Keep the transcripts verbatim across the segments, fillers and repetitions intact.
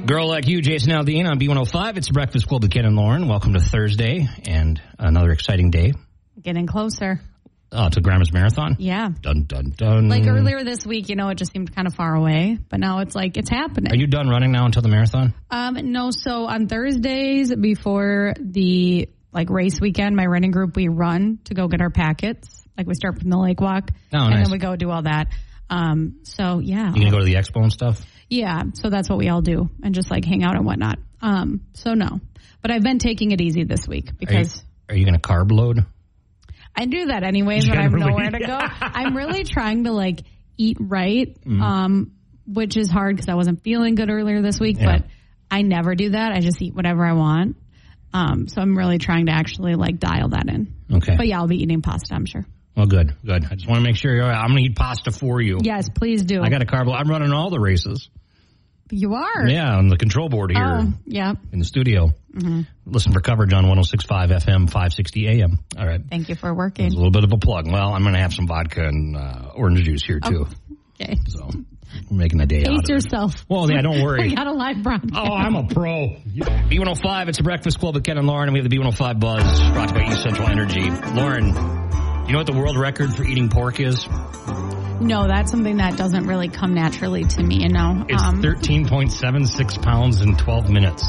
Girl Like You, Jason Aldean on B one oh five. It's Breakfast Club with Ken and Lauren. Welcome to Thursday and another exciting day. Getting closer. Oh, to Grandma's Marathon? Yeah. Dun, dun, dun. Like earlier this week, you know, it just seemed kind of far away, but now it's like it's happening. Are you done running now until the marathon? Um, no, so on Thursdays before the like race weekend, my running group, we run to go get our packets. Like we start from the lake walk, oh, and nice. then we go do all that. Um, so yeah. You gonna go to the expo and stuff? Yeah, so that's what we all do, and just like hang out and whatnot. Um, so no, but I've been taking it easy this week because. Are you, are you gonna carb load? I do that anyways when I have nowhere to go. I'm really trying to like eat right, mm. um, which is hard because I wasn't feeling good earlier this week, yeah. But I never do that. I just eat whatever I want. Um, so I'm really trying to actually like dial that in. Okay. But yeah, I'll be eating pasta, I'm sure. Well, good, good. I just want to make sure you're all right. I'm going to eat pasta for you. Yes, please do. I got a carb load. I'm running all the races. You are? Yeah, on the control board here. Oh, yeah. In the studio. Mm-hmm. Listen for coverage on one oh six point five F M, five sixty A M. All right. Thank you for working. There's a little bit of a plug. Well, I'm going to have some vodka and uh, orange juice here, too. Oh, okay. So, we're making a day Pace out of yourself. it. Well, yeah, don't worry. We got a live broadcast. Oh, I'm a pro. B one oh five, it's the Breakfast Club with Ken and Lauren, and we have the B one oh five Buzz, brought to you by East Central Energy. Lauren, you know what the world record for eating pork is? No, that's something that doesn't really come naturally to me, you know. It's um, thirteen point seven six pounds in twelve minutes.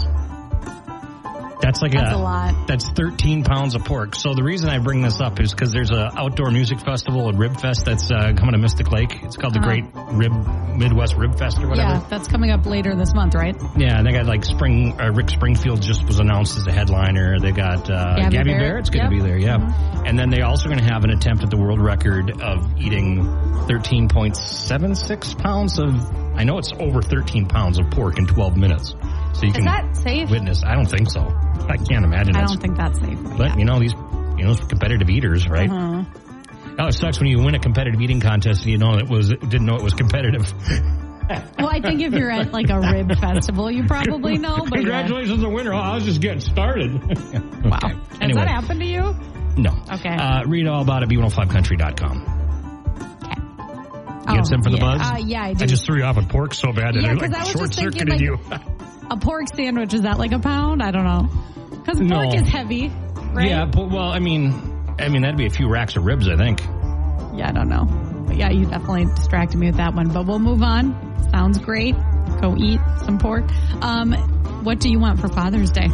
That's like that's a, a lot. That's thirteen pounds of pork. So the reason I bring this up is because there's an outdoor music festival at Rib Fest that's uh, coming to Mystic Lake. It's called the uh-huh. Great Rib Midwest Rib Fest or whatever. Yeah, that's coming up later this month, right? Yeah, and they got like Spring. Uh, Rick Springfield just was announced as a headliner. They got uh, Gabby, Gabby Barrett. Barrett's going to Yep. be there. Yeah, mm-hmm. And then they're also going to have an attempt at the world record of eating thirteen point seven six pounds of. I know it's over thirteen pounds of pork in twelve minutes. So you Is can that safe? Witness. I don't think so. I can't imagine. I that's, don't think that's safe. But yeah. you know these, you know, competitive eaters, right? Uh-huh. Oh, it sucks when you win a competitive eating contest and you know it was didn't know it was competitive. Well, I think if you're at like a rib festival, you probably know. But Congratulations, yeah. the winner. I was just getting started. Okay. Wow. Has Anyway. that happened to you? No. Okay. Uh, read all about it at B one oh five country dot com. Okay. You got some for the yeah. buzz? Uh, yeah, I do. I just threw you off with pork so bad that Yeah, I 'cause like I was just short-circuited thinking, you. like, a pork sandwich, is that like a pound? I don't know. Because pork No. is heavy, right? Yeah, but, well, I mean, I mean that'd be a few racks of ribs, I think. Yeah, I don't know. But yeah, you definitely distracted me with that one. But we'll move on. Sounds great. Go eat some pork. Um, what do you want for Father's Day?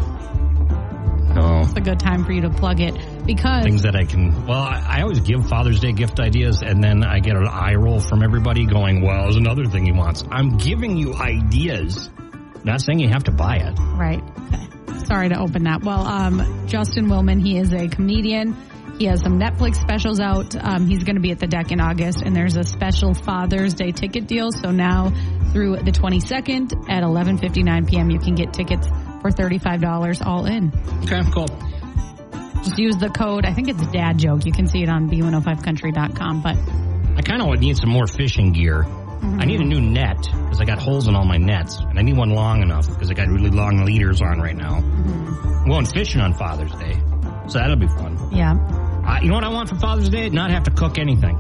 Oh. It's a good time for you to plug it because Things that I can, well, I, I always give Father's Day gift ideas and then I get an eye roll from everybody going, well, there's another thing he wants. I'm giving you ideas. Not saying you have to buy it. Right. Okay. Sorry to open that. Well, um, Justin Willman, he is a comedian. He has some Netflix specials out. Um, he's going to be at the Deck in August, and there's a special Father's Day ticket deal. So now through the twenty-second at eleven fifty-nine p.m., you can get tickets for thirty-five dollars all in. Okay, cool. Just use the code. I think it's Dad Joke. You can see it on B one oh five country dot com. But I kind of need some more fishing gear. Mm-hmm. I need a new net because I got holes in all my nets, and I need one long enough because I got really long leaders on right now. Mm-hmm. I'm going fishing on Father's Day, so that'll be fun. Yeah. Uh, you know what I want for Father's Day? Not have to cook anything.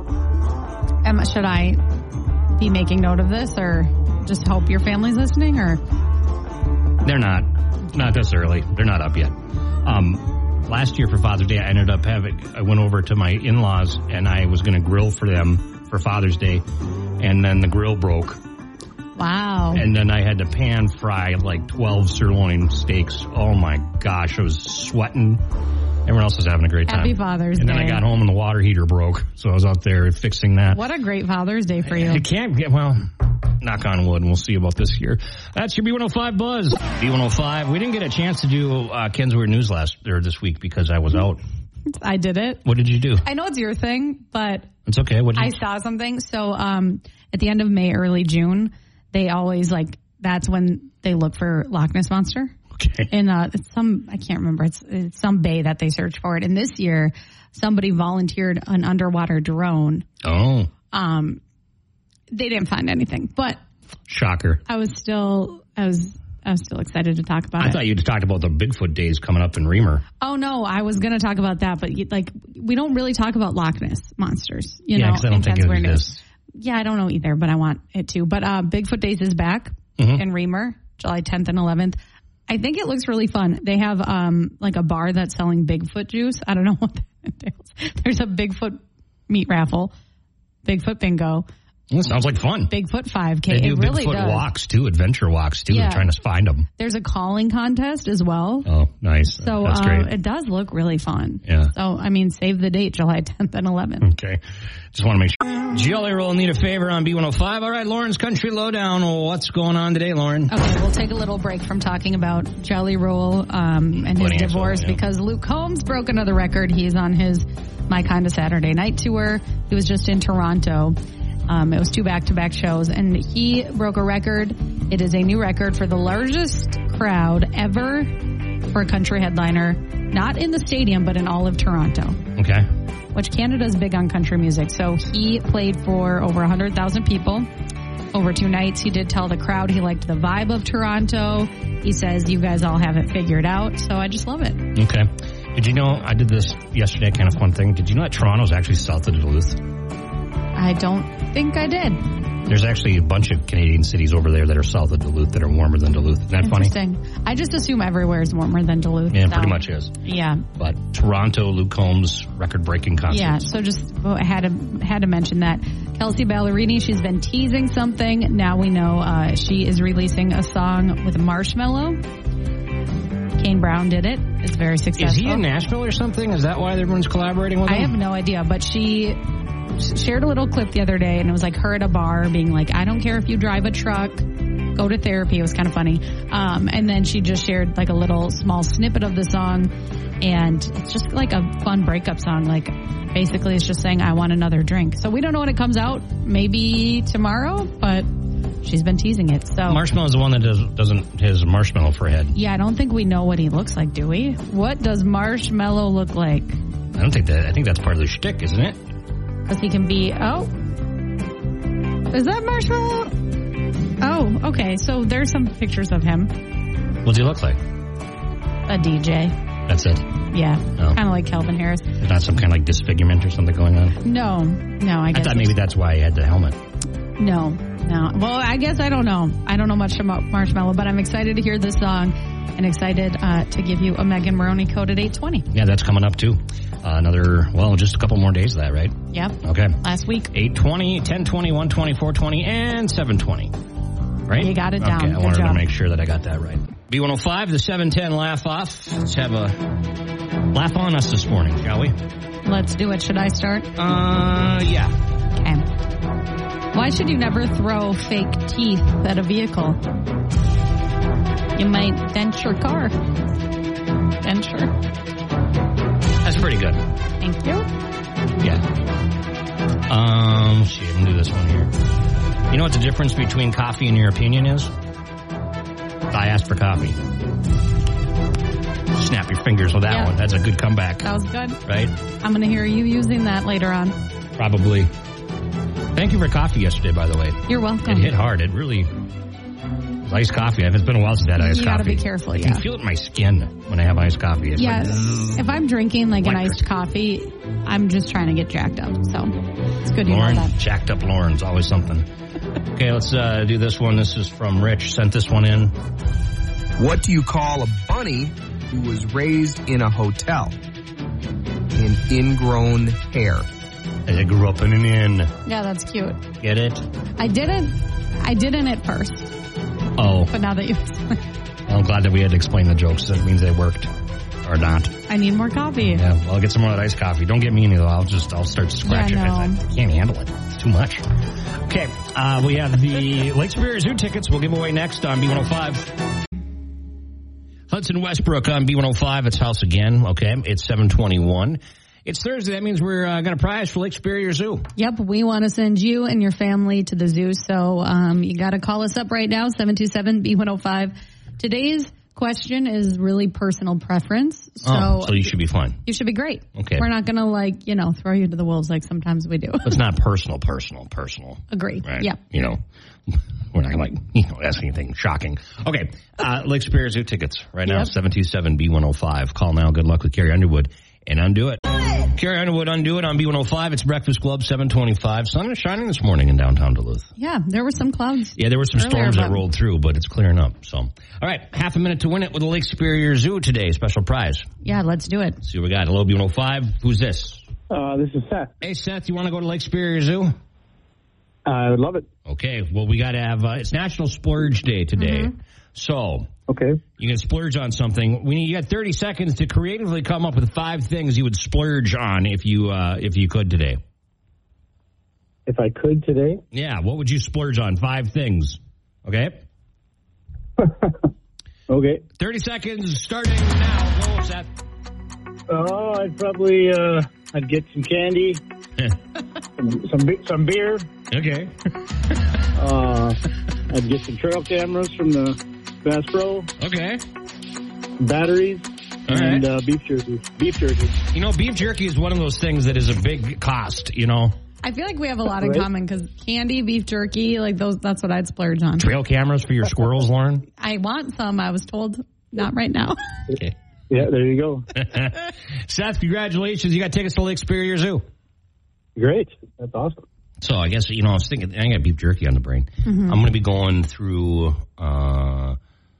Um, should I be making note of this, or just hope your family's listening, or? They're not. Not this early. They're not up yet. Um, last year for Father's Day, I ended up having, I went over to my in-laws, and I was going to grill for them for Father's Day, and then the grill broke. Wow. And then I had to pan fry like twelve sirloin steaks. Oh, my gosh. I was sweating. Everyone else was having a great time. Happy Father's and Day. And then I got home and the water heater broke, so I was out there fixing that. What a great Father's Day for you. You can't get, well, knock on wood, and we'll see about this year. That's your B one oh five Buzz. B one oh five. We didn't get a chance to do uh, Ken's Weird News last or this week because I was out. I did it. What did you do? I know it's your thing, but it's okay. What did you I saw something. So um, at the end of May, early June, they always like, that's when they look for Loch Ness Monster. Okay. In uh, it's some, I can't remember. It's, it's some bay that they search for it. And this year, somebody volunteered an underwater drone. Oh. Um, they didn't find anything, but shocker. I was still, I was, I was still excited to talk about I it. I thought you'd talked about the Bigfoot days coming up in Reamer. Oh no, I was going to talk about that, but like we don't really talk about Loch Ness monsters. You yeah, know, because I don't think it is. Yeah, I don't know either, but I want it to. But uh, Bigfoot Days is back mm-hmm. in Reamer. July tenth and eleventh. I think it looks really fun. They have um, like a bar that's selling Bigfoot juice. I don't know what that entails. There's a Bigfoot meat raffle, Bigfoot bingo. Well, it sounds like fun. Bigfoot five K. They do it really Bigfoot does. walks, too, adventure walks, too. Yeah. They're trying to find them. There's a calling contest as well. Oh, nice. So That's uh, great. it does look really fun. Yeah. So, I mean, save the date, July tenth and eleventh. Okay. Just want to make sure. Jelly Roll need a favor on B one oh five. All right, Lauren's Country Lowdown. What's going on today, Lauren? Okay, we'll take a little break from talking about Jelly Roll um, and his Financial, divorce yeah. because Luke Combs broke another record. He's on his My Kind of Saturday Night tour. He was just in Toronto. Um, it was two back-to-back shows, and he broke a record. It is a new record for the largest crowd ever for a country headliner, not in the stadium, but in all of Toronto. Okay. Which Canada's big on country music. So he played for over one hundred thousand people over two nights. He did tell the crowd he liked the vibe of Toronto. He says, you guys all have it figured out. So I just love it. Okay. Did you know, I did this yesterday, kind of fun thing. Did you know that Toronto's actually south of Duluth? I don't think I did. There's actually a bunch of Canadian cities over there that are south of Duluth that are warmer than Duluth. Isn't that funny? Interesting. I just assume everywhere is warmer than Duluth. Yeah, so. pretty much is. Yeah. But Toronto, Luke Combs, record-breaking concerts. Yeah, so just well, I had to, had to mention that. Kelsey Ballerini, she's been teasing something. Now we know uh, she is releasing a song with Marshmello. Kane Brown did it. It's very successful. Is he in Nashville or something? Is that why everyone's collaborating with him? I have no idea, but she shared a little clip the other day, and it was like her at a bar being like, I don't care if you drive a truck, go to therapy. It was kind of funny. Um, and then she just shared like a little small snippet of the song, and it's just like a fun breakup song. Like basically it's just saying, I want another drink. So we don't know when it comes out, maybe tomorrow, but she's been teasing it. So Marshmello is the one that does, doesn't his marshmallow for a head. yeah, I don't think we know what he looks like, do we? What does Marshmello look like? I don't think that, I think that's part of the shtick, isn't it? Because he can be, oh, is that Marshmello? Oh, okay. So there's some pictures of him. What does he look like? A D J. That's it. Yeah. Oh. Kind of like Calvin Harris. There's not some kind of like disfigurement or something going on? No. No, I I guess. thought maybe that's why he had the helmet. No. No. Well, I guess I don't know. I don't know much about Marshmello, but I'm excited to hear this song and excited uh, to give you a Megan Maroney code at eight twenty. Yeah, that's coming up too. Uh, another, well, just a couple more days of that, right? Yep. Okay. Last week. eight twenty, ten twenty, one twenty, four twenty, and seven twenty. Right? You got it down. Okay, I Good wanted job. to make sure that I got that right. B one oh five, the seven ten laugh off. Let's have a laugh on us this morning, shall we? Let's do it. Should I start? Uh, yeah. Okay. Why should you never throw fake teeth at a vehicle? You might dent your car. Denture. That's pretty good. Thank you. Yeah. Um, let's see, I'm going to do this one here. You know what the difference between coffee and your opinion is? I asked for coffee. Snap your fingers with that Yeah. one. That's a good comeback. That was good. Right? I'm going to hear you using that later on. Probably. Thank you for coffee yesterday, by the way. You're welcome. It hit hard. It really was iced coffee. It's been a while since I had iced You coffee. gotta be careful, I yeah. can feel it in my skin when I have iced coffee. It's Yeah, like, if I'm drinking like an Electric. iced coffee, I'm just trying to get jacked up. So it's good you know Lauren, that. jacked up Lauren's always something. Okay, let's uh, do this one. This is from Rich. Sent this one in. What do you call a bunny who was raised in a hotel? An ingrown hair. I grew up in an inn. Yeah, that's cute. Get it? I didn't. I didn't at first, Oh, but now that you, well, I'm glad that we had to explain the jokes. That means they worked or not. I need more coffee. Yeah, well, I'll get some more of that iced coffee. Don't get me any though. I'll just I'll start scratching. Yeah, I, no. I can't handle it. It's too much. Okay, uh, we have the Lake Superior Zoo tickets. We'll give away next on B one oh five. Hudson Westbrook on B one oh five. It's house again. Okay, it's seven twenty-one. It's Thursday. That means we're uh, got a prize for Lake Superior Zoo. Yep, we want to send you and your family to the zoo. So um, you got to call us up right now, seven two seven B one oh five. Today's question is really personal preference. So, oh, so you should be fine. you should be great. Okay. We're not going to, like, you know, throw you to the wolves like sometimes we do. It's not personal, personal, personal. Agree. Right? Yeah. You know, we're not going to, like, you know, ask anything shocking. Okay. Uh, Lake Superior Zoo tickets right now, Yep. seven two seven B one oh five. Call now. Good luck with Carrie Underwood and undo it. Carrie Underwood, Undo It on B one oh five. It's Breakfast Club, seven twenty-five. Sun is shining this morning in downtown Duluth. Yeah, there were some clouds. Yeah, there were some earlier, storms that but- rolled through, but it's clearing up. So, all right, half a minute to win it with the Lake Superior Zoo today. Special prize. Yeah, let's do it. See what we got. Hello, B one oh five. Who's this? Uh, this is Seth. Hey, Seth, you want to go to Lake Superior Zoo? I would love it. Okay, well, we got to have, uh, it's National Splurge Day today. Mm-hmm. So, Okay. you can splurge on something. We need, you got thirty seconds to creatively come up with five things you would splurge on if you, uh, if you could today. If I could today. Yeah, what would you splurge on? Five things. Okay? Okay. thirty seconds starting now. Go, Seth. Oh, I'd probably, uh, I'd get some candy, some, some, be- some beer. Okay. Uh, I'd get some trail cameras from the Bass Pro, Okay. batteries, All right. and uh, beef jerky. Beef jerky. You know, beef jerky is one of those things that is a big cost, you know. I feel like we have a lot in Right. common because candy, beef jerky, like those, that's what I'd splurge on. Trail cameras for your squirrels, Lauren. I want some. I was told not right now. Okay. Yeah, there you go. Seth, congratulations. You got tickets to Lake Superior Zoo. Great. That's awesome. So I guess, you know, I was thinking, I got beef jerky on the brain. Mm-hmm. I'm going to be going through uh,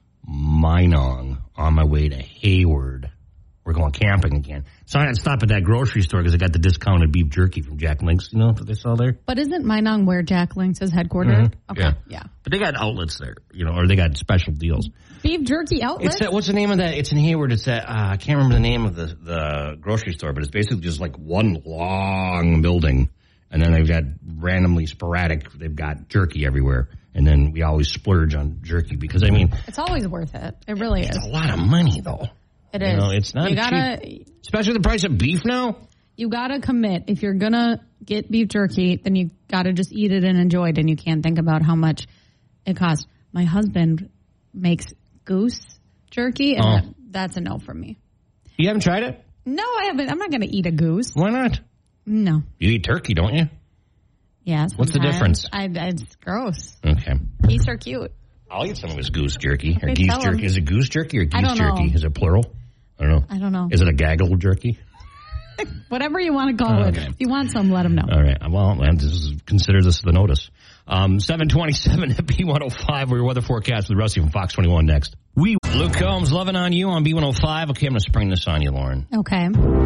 Minong on my way to Hayward. We're going camping again. So I had to stop at that grocery store because I got the discounted beef jerky from Jack Link's, you know, that they sell there. But isn't Minong where Jack Link's is headquartered? Mhm. Okay. Yeah. Yeah. But they got outlets there, you know, or they got special deals. Beef jerky outlet? It's that, what's the name of that? It's in Hayward. It's that, uh, I can't remember the name of the, the grocery store, but it's basically just like one long building. And then they've got randomly sporadic, they've got jerky everywhere. And then we always splurge on jerky because, I mean, It's always worth it. It really it's is. a lot of money, though. It You is. know, it's not You gotta, cheap. Especially the price of beef now. you gotta commit. If you're gonna get beef jerky, then you gotta just eat it and enjoy it, and you can't think about how much it costs. My husband makes goose jerky, and Oh. that, that's a no from me. You haven't tried it? No, I haven't. I'm not gonna eat a goose. Why not? No. You eat turkey, don't you? Yes. What's the difference? I, I, it's gross. Okay. Geese are cute. I'll eat some of his goose jerky. Or Okay, geese tell him. jerky. Is it goose jerky or geese I don't know. jerky? Is it plural? I don't know. I don't know. Is it a gaggle jerky? Whatever you want to call Oh, it. okay. If you want some, let them know. All right. Well, and this is, consider this the notice. Um, seven twenty-seven at B one oh five. We're weather forecast with Rusty from Fox twenty-one next. We Luke Combs, loving on you on B one oh five. Okay, I'm going to spring this on you, Lauren. Okay.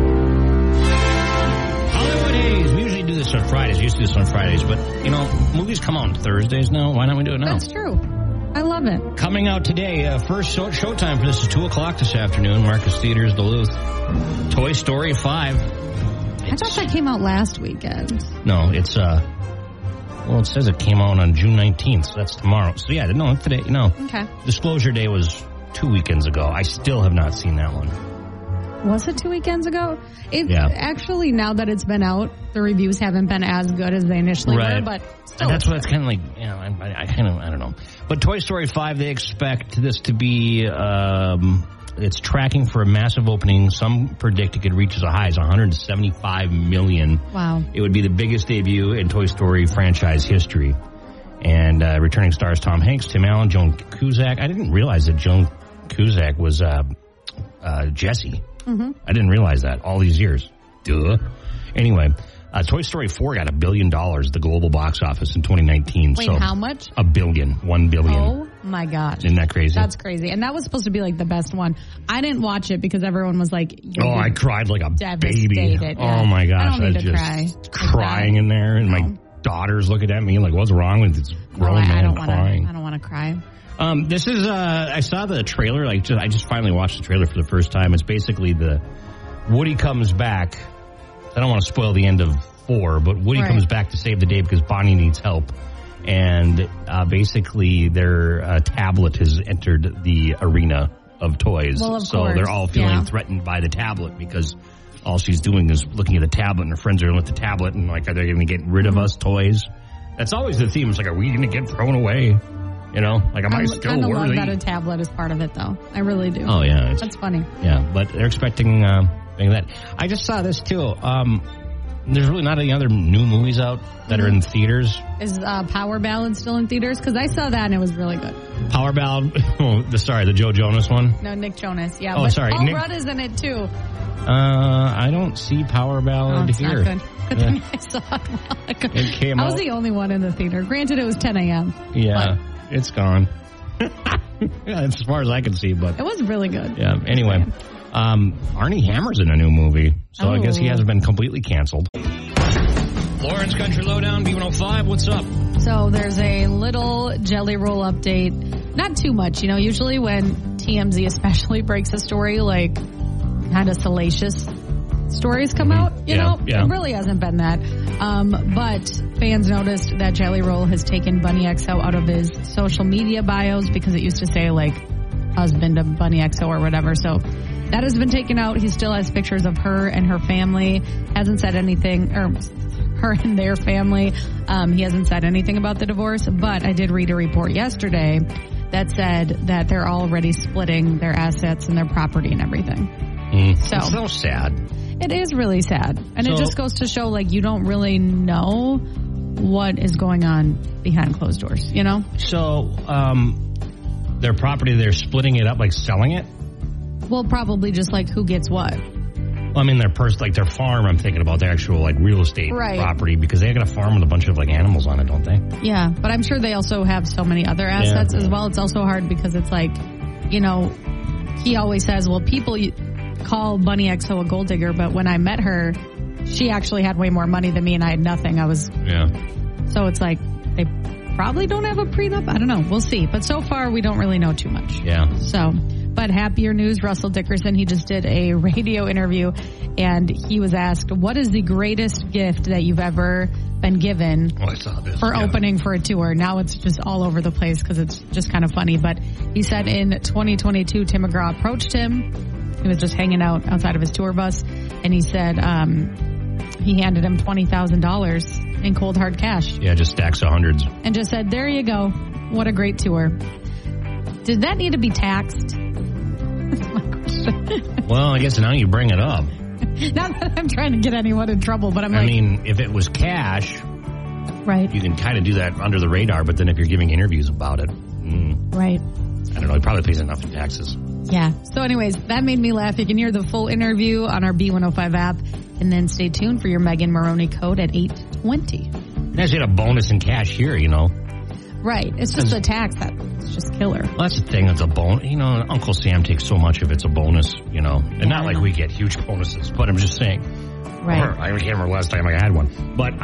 Hollywood Haze. We usually do this on Fridays. We used to do this on Fridays, but, you know, movies come out on Thursdays now. Why don't we do it now? That's true. I love it. Coming out today, uh, first show, showtime for this is two o'clock this afternoon. Marcus Theaters, Duluth. Toy Story five. I thought that came out last weekend. No, it's, uh, well, it says it came out on June nineteenth, so that's tomorrow. So, yeah, no, today, no. Okay. Disclosure Day was two weekends ago. I still have not seen that one. Was it two weekends ago? It, Yeah. Actually, now that it's been out, the reviews haven't been as good as they initially Right. were, but still. And that's what it's kind of like, you know, I, I kind of, I don't know. But Toy Story five, they expect this to be, um, it's tracking for a massive opening. Some predict it could reach as high as one hundred seventy-five million. Wow. It would be the biggest debut in Toy Story franchise history. And uh, returning stars Tom Hanks, Tim Allen, Joan Cusack. I didn't realize that Joan Cusack was uh, uh, Jessie. Mm-hmm. I didn't realize that all these years. Duh. Anyway, uh, Toy Story four got a billion dollars at the global box office in twenty nineteen. Wait, so how much? A billion. One billion. Oh, my gosh. Isn't that crazy? That's crazy. And that was supposed to be like the best one. I didn't watch it because everyone was like, Oh, I cried like a baby. devastated. Yeah. Oh, my gosh. I don't need was to just cry. crying in there. And my No. daughter's looking at me like, what's wrong with this grown Oh, I, man I don't want crying? to. I don't want to cry. Um, this is, uh, I saw the trailer, like, just, I just finally watched the trailer for the first time. It's basically the, Woody comes back. I don't want to spoil the end of four, but Woody Right. comes back to save the day because Bonnie needs help. And, uh, basically their, uh, tablet has entered the arena of toys. Well, of so course, they're all feeling yeah. threatened by the tablet because all she's doing is looking at the tablet and her friends are with the tablet and like, are they going to get rid of Mm-hmm. us toys? That's always the theme. It's like, are we going to get thrown away? You know, like, am I, I still kind of love worthy? that a tablet is part of it, though. I really do. Oh, yeah. It's, That's funny. yeah, but they're expecting uh, that. I just saw this, too. Um, There's really not any other new movies out that are in theaters. Is uh, Power Ballad still in theaters? Because I saw that and it was really good. Power Ballad? Oh, the sorry, the Joe Jonas one? No, Nick Jonas. Yeah. Oh, but sorry. Paul Nick... Rudd is in it too. Uh, I don't see Power Ballad oh, it's here. Not good. Good Yeah. thing I saw it. While ago. It came I was out. the only one in the theater. Granted, it was ten a.m. Yeah, but it's gone. Yeah, as far as I can see, but it was really good. yeah. Anyway, um, Arnie Hammer's in a new movie, so oh. I guess he hasn't been completely canceled. Lawrence Country Lowdown, B one oh five, what's up? So there's a little Jelly Roll update. Not too much. You know, usually when T M Z especially breaks a story, like kind of salacious stories come out, you Yeah, know? yeah. It really hasn't been that. Um, but fans noticed that Jelly Roll has taken Bunny X O out of his social media bios because it used to say, like, husband of Bunny X O or whatever. So that has been taken out. He still has pictures of her and her family. Hasn't said anything, or her and their family. Um, he hasn't said anything about the divorce, but I did read a report yesterday that said that they're already splitting their assets and their property and everything. Mm. So It's so sad. it is really sad. And So- it just goes to show, like, you don't really know what is going on behind closed doors, you know? So, um, their property, they're splitting it up, like selling it? Well, probably just like who gets what. Well, I mean, their pers- like their farm, I'm thinking about their actual, like, real estate Right. property, because they got a farm with a bunch of, like, animals on it, don't they? Yeah, but I'm sure they also have so many other assets Yeah. as well. It's also hard because it's like, you know, he always says, well, people call Bunny X O a gold digger, but when I met her, she actually had way more money than me and I had nothing. I was, Yeah. so it's like, they probably don't have a prenup. I don't know. We'll see. But so far, we don't really know too much. Yeah. So, but happier news, Russell Dickerson, he just did a radio interview and he was asked, what is the greatest gift that you've ever been given Oh, I saw this. for yeah. opening for a tour? Now it's just all over the place because it's just kind of funny. But he said in twenty twenty-two, Tim McGraw approached him. He was just hanging out outside of his tour bus. And he said um, he handed him twenty thousand dollars in cold hard cash Yeah, just stacks of hundreds. and just said, there you go. What a great tour. Did that need to be taxed? That's my question. Well, I guess now you bring it up. Not that I'm trying to get anyone in trouble, but I'm I like, mean, if it was cash, right, you can kind of do that under the radar, but then if you're giving interviews about it, mm, right. I don't know, he probably pays enough in taxes. Yeah. So anyways, that made me laugh. You can hear the full interview on our B one oh five app, and then stay tuned for your Megan Maroney code at eight twenty. You actually had a bonus in cash here, you know. Right. It's just a tax that's just killer. Well, that's the thing, it's a bonus. You know, Uncle Sam takes so much of it's a bonus, you know. And Yeah, not I like know. we get huge bonuses, but I'm just saying. Right. Or, I can't remember last time I had one. But,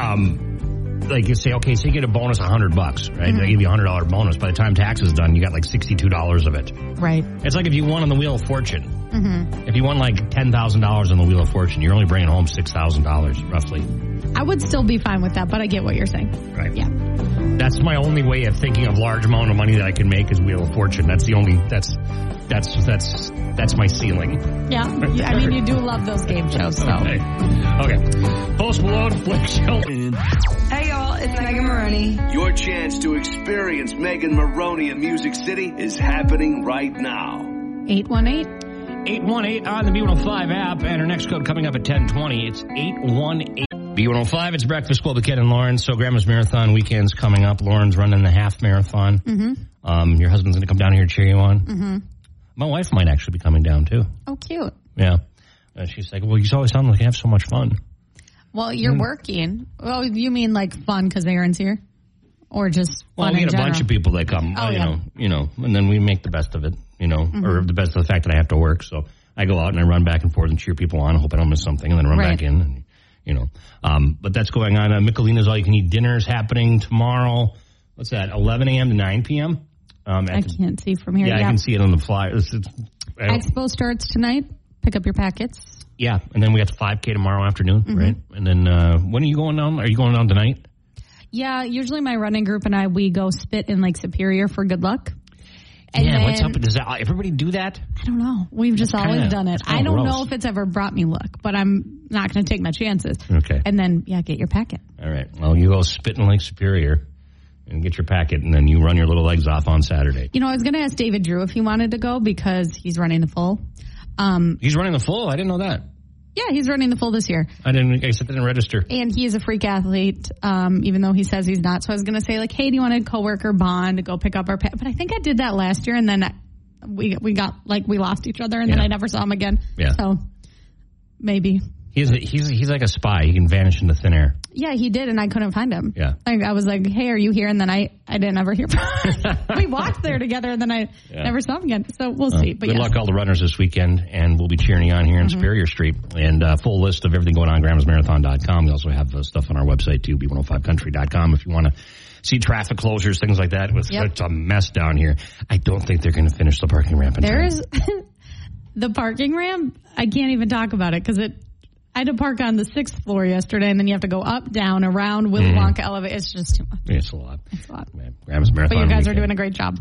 um, like you say, okay, so you get a bonus one hundred bucks, right? Mm-hmm. They give you a one hundred dollars bonus. By the time tax is done, you got like sixty-two dollars of it. Right. It's like if you won on the Wheel of Fortune. Mm-hmm. If you won like ten thousand dollars on the Wheel of Fortune, you're only bringing home six thousand dollars, roughly. I would still be fine with that, but I get what you're saying. Right. Yeah. That's my only way of thinking of large amount of money that I can make is Wheel of Fortune. That's the only, that's, that's, that's, that's my ceiling. Yeah. I mean, you do love those game shows, so. Okay. Okay. Post Malone, Flick Show. Hey y'all, it's Megan Maroney. Your chance to experience Megan Maroney in Music City is happening right now. eight one eight. eight one eight on the B one oh five app, and our next code coming up at ten twenty. It's eight one eight. B one oh five, it's Breakfast Club with Ken and Lauren. So Grandma's Marathon weekend's coming up. Lauren's running the half marathon. Mm-hmm. Um, your husband's going to come down here to cheer you on. Mm-hmm. My wife might actually be coming down, too. Oh, cute. Yeah. Uh, she's like, well, you always sound like you have so much fun. Well, you're working. Oh, you mean like fun because Aaron's here? Or just Well, fun we in get a bunch general? of people that come, Oh, uh, you yeah. know, you know, and then we make the best of it, you know, Mm-hmm. or the best of the fact that I have to work. So I go out and I run back and forth and cheer people on. I hope I don't miss something, and then run Right. back in, and, you know. Um, but that's going on. Uh, Michelina's All You Can Eat Dinner is happening tomorrow. What's that? eleven a.m. to nine p.m. Um, at I the- can't see from here. Yeah, I can see it on the flyer. It's, it's, I don't- Expo starts tonight. Pick up your packets. yeah, and then we got the five K tomorrow afternoon, Mm-hmm. right? And then uh, when are you going down? Are you going down tonight? Yeah, usually my running group and I, we go spit in Lake Superior for good luck. And yeah, then, what's up? Does that, everybody do that? I don't know. We've just That's always kinda- done it. that's kinda I don't gross. know if it's ever brought me luck, but I'm not going to take my chances. Okay. And then, yeah, get your packet. All right. Well, you go spit in Lake Superior and get your packet, and then you run your little legs off on Saturday. You know, I was going to ask David Drew if he wanted to go because he's running the full. Um, He's running the full? I didn't know that. Yeah, he's running the full this year. I didn't. I guess it didn't register. And he is a freak athlete, um, even though he says he's not. So I was going to say, like, hey, do you want a coworker bond to go pick up our pet? But I think I did that last year, and then I, we we got like we lost each other, and yeah. then I never saw him again. Yeah. So maybe he's a, he's he's like a spy. He can vanish into thin air. Yeah, he did, and I couldn't find him. Yeah. Like, I was like, hey, are you here? And then I, I didn't ever hear from him. We walked there together, and then I yeah. never saw him again. So we'll uh, see. But good yes. luck all the runners this weekend, and we'll be cheering you on here in mm-hmm. Superior Street. And uh, full list of everything going on, grandmas marathon dot com. We also have uh, stuff on our website, too, B one oh five country dot com, if you want to see traffic closures, things like that. It was yep. such a mess down here. I don't think they're going to finish the parking ramp in There's time. The parking ramp, I can't even talk about it, because it I had to park on the sixth floor yesterday, and then you have to go up, down, around Willy mm-hmm. Wonka elevator. It's just too much. It's a lot. It's a lot. Man, grandma's marathon. But you guys weekend. are doing a great job.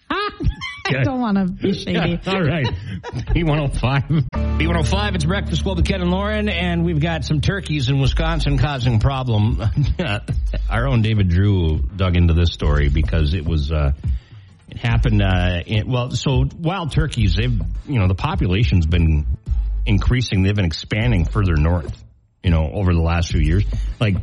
I don't want to be shady. Yeah, all right. B one oh five. B one oh five, it's Breakfast Club with Ken and Lauren, and we've got some turkeys in Wisconsin causing a problem. Our own David Drew dug into this story because it was, uh, it happened, uh, in, well, so wild turkeys, they've, you know, the population's been increasing. They've been expanding further north, you know, over the last few years. Like,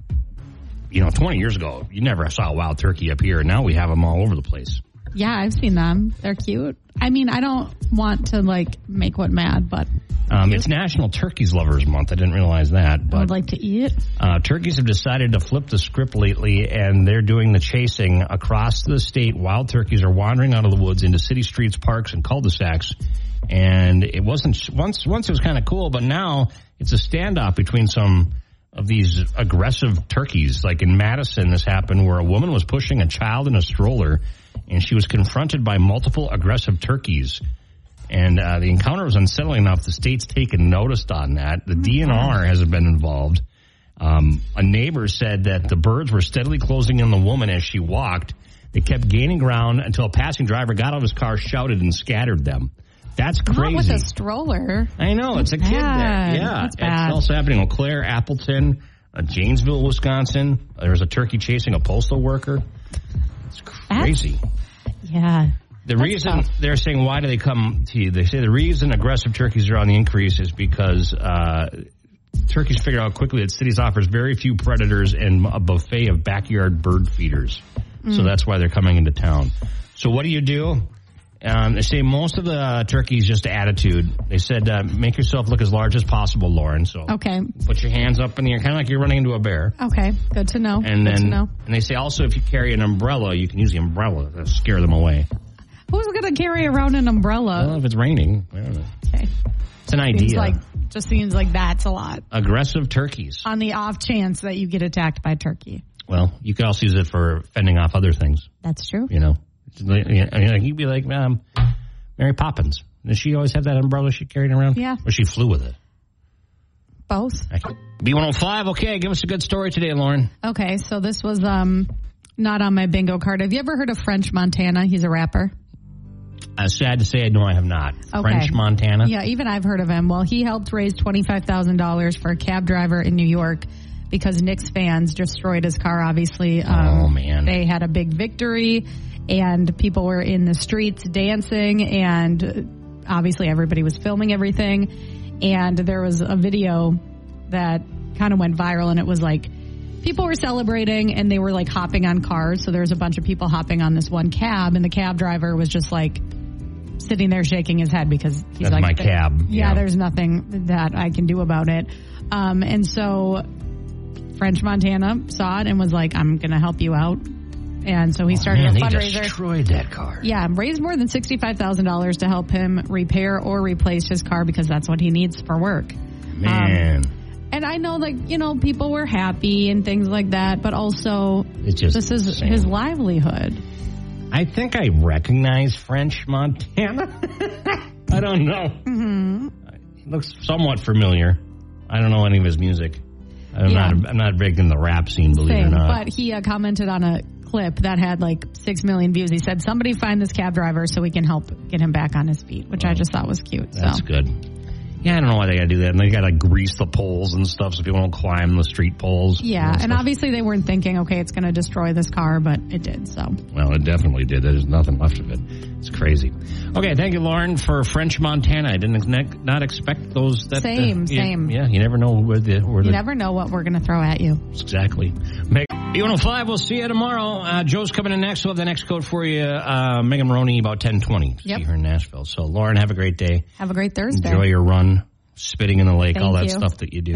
you know, twenty years ago, you never saw a wild turkey up here, and now we have them all over the place. Yeah, I've seen them. They're cute. I mean, I don't want to, like, make one mad, but... Um, it's National Turkeys Lovers Month. I didn't realize that. But, I would like to eat it. Uh, turkeys have decided to flip the script lately, and they're doing the chasing across the state. Wild turkeys are wandering out of the woods into city streets, parks, and cul-de-sacs. And it wasn't... Once, once it was kind of cool, but now it's a standoff between some of these aggressive turkeys. Like in Madison, this happened where a woman was pushing a child in a stroller, and she was confronted by multiple aggressive turkeys. And uh, the encounter was unsettling enough. The state's taken notice on that. The D N R has been involved. Um, a neighbor said that the birds were steadily closing in the woman as she walked. They kept gaining ground until a passing driver got out of his car, shouted, and scattered them. That's crazy. Not with a stroller. I know. It's a kid there. Yeah. That's bad. It's also happening in Eau Claire, Appleton, uh, Janesville, Wisconsin. There's a turkey chasing a postal worker. It's crazy. That's, yeah. The reason tough. They're saying, why do they come to you? They say the reason aggressive turkeys are on the increase is because uh, turkeys figured out quickly that cities offers very few predators and a buffet of backyard bird feeders. Mm. So that's why they're coming into town. So what do you do? Um, they say most of the uh, turkeys just attitude. They said, uh, make yourself look as large as possible, Lauren. So okay. Put your hands up in the air, kind of like you're running into a bear. Okay, good to know. And good then, to know. And they say also if you carry an umbrella, you can use the umbrella to scare them away. Who's going to carry around an umbrella? Well, if it's raining. I don't know. Okay. It's an idea. Seems like, just seems like that's a lot. Aggressive turkeys. On the off chance that you get attacked by a turkey. Well, you could also use it for fending off other things. That's true. You know, you'd be like, um, Mary Poppins. Does she always have that umbrella she carried around? Yeah. Or she flew with it? Both. B one oh five, okay, give us a good story today, Lauren. Okay, so this was um not on my bingo card. Have you ever heard of French Montana? He's a rapper. Uh, sad to say, no, I have not. Okay. French Montana? Yeah, even I've heard of him. Well, he helped raise twenty-five thousand dollars for a cab driver in New York because Knicks fans destroyed his car, obviously. Um, oh, man. They had a big victory, and people were in the streets dancing, and obviously everybody was filming everything. And there was a video that kind of went viral, and it was like people were celebrating, and they were like hopping on cars. So there was a bunch of people hopping on this one cab, and the cab driver was just like sitting there shaking his head because he's That's like, my cab. Yeah, yeah, there's nothing that I can do about it. Um, and so French Montana saw it and was like, I'm going to help you out. And so he started oh, man, a fundraiser. They destroyed that car. Yeah, raised more than sixty-five thousand dollars to help him repair or replace his car because that's what he needs for work. Man. Um, and I know, like, you know, people were happy and things like that, but also it's just this is insane. His livelihood. I think I recognize French Montana. I don't know. Mm-hmm. He looks somewhat familiar. I don't know any of his music. I'm yeah. not. I'm not big in the rap scene, believe Same, it or not. But he uh, commented on a clip that had like six million views. He said, "Somebody find this cab driver so we can help get him back on his feet," which oh, I just thought was cute. That's so. good. Yeah, I don't know why they got to do that. And they got to grease the poles and stuff so people don't climb the street poles. Yeah, and, and obviously they weren't thinking, okay, it's going to destroy this car, but it did, so. Well, it definitely did. There's nothing left of it. It's crazy. Okay, thank you, Lauren, for French Montana. I didn't ex- not expect those. That, same, uh, same. Yeah, you never know where the... Where you the, never know what we're going to throw at you. Exactly. Meg- B one oh five, we'll see you tomorrow. Uh, Joe's coming in next. We'll have the next code for you. Uh, Megan Maroney about ten twenty. Yep. See her in Nashville. So, Lauren, have a great day. Have a great Thursday. Enjoy your run, spitting in the lake, Thank all that you. stuff that you do.